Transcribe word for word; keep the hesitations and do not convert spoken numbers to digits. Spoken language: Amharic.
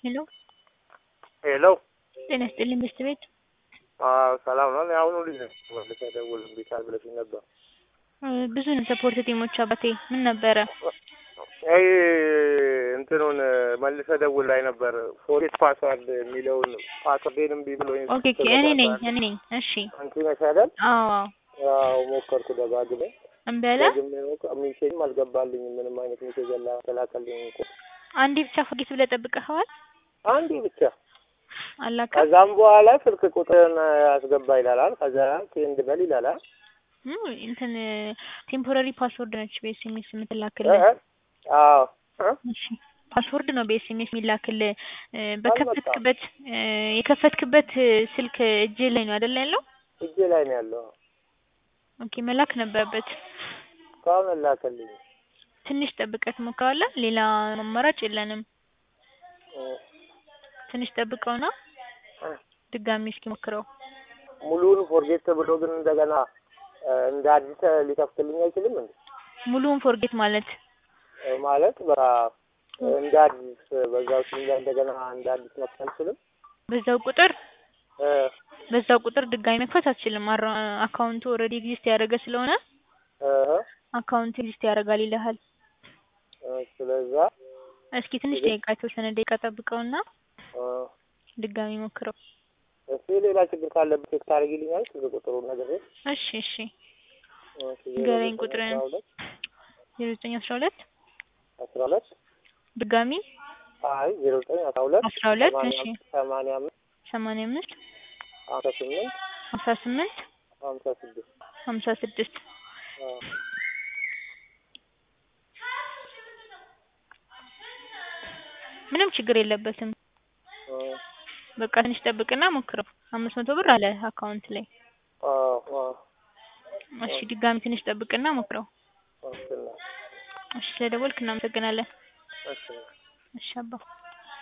ሄሎ ሄሎ ጤና ይስጥልኝ ሚስት ቤት። አዎ ሰላም ነው። አሁን ልጅ ነው ወልከ ደውል ቢታል ብለሽ ነበር። ብዙ ነው ሰፖርት ቲሞች አባቴ ምን ነበረ? አይ እንትኑን መልሰ ደውል ላይ ነበር ፎርጌት ፓስዋርድ የሚለውን ፓስወርዴንም ቢብሎኝ። ኦኬ ኦኬ እኔ ነኝ እኔ ነኝ። እሺ አንቺ ነሽ አይደል? አዎ አዎ ሞከርኩ ደጋግሜ እምበላ ሚሴጅም አልገባልኝም። ምንም አይነት ሚሴጅ አላከላከልኝ እኮ አንዴ ብቻ ፎርጌት ብለህ ጠብቀኸዋል? አንዴ ብቻ አላካ ከዛም በኋላ ስልክ ቁጥርን አስገባ ይላል። ከዛ ሴንድ በል ይላል። ምን እንትን ቴምፖራሪ ፓስወርድ ነች በኤስኤምኤስ የምትላክልህ? አዎ እሺ ፓስወርድ ነው በኤስኤምኤስ የሚላክልህ። በከፈትክበት የከፈትክበት ስልክ እጅ ላይ ነው አይደል ያለው? እጄ ላይ ነው ያለው። ኦኬ መላክ ነበረበት። ካው መላከልኝ። ትንሽ ጠብቀህ ትሞክራለህ። ሌላ አማራጭ የለንም። ትንሽ ጠብቀውና ድጋሚ እስኪ ሞክረው። ሙሉውን ፎርጌት ብሎ ግን እንደገና እንደ አዲስ ሊከፍትልኝ አይችልም እንዴ? ሙሉውን ፎርጌት ማለት ማለት በቃ እንደ አዲስ በዛው ሲል እንደገና እንደ አዲስ መክፈት አልችልም። በዛው ቁጥር በዛው ቁጥር ድጋሚ መክፈት አትችልም። አካውንቱ ኦልሬዲ ኤግዚስት ያደረገ ስለሆነ አካውንቱ ኤግዚስት ያደርጋል ይልሃል። ስለዛ እስኪ ትንሽ ደቂቃ የተወሰነ ደቂቃ ጠብቀውና ድጋሚ ሞክረው። እሺ ሌላ ችግር ካለበት ቼክ ታደርጊልኛለሽ? ቁጥሩን ነገር እሺ እሺ ገረኝ ቁጥርን ዜሮ ዘጠኝ አስራ ሁለት አስራ ሁለት ድጋሚ አይ ዜሮ ዘጠኝ አስራ ሁለት አስራ ሁለት እሺ ሰማንያ አምስት ሰማንያ አምስት ሀምሳ ስምንት ሀምሳ ስምንት ሀምሳ ስድስት ሀምሳ ስድስት ምንም ችግር የለበትም። በቃ ትንሽ ጠብቅና ሞክረው። አምስት መቶ ብር አለ አካውንት ላይ። አዎ እሺ ድጋሚ ትንሽ ጠብቅና ሞክረው። እሺ ስለደወልክ እናመሰግናለን። እሺ እሺ አባ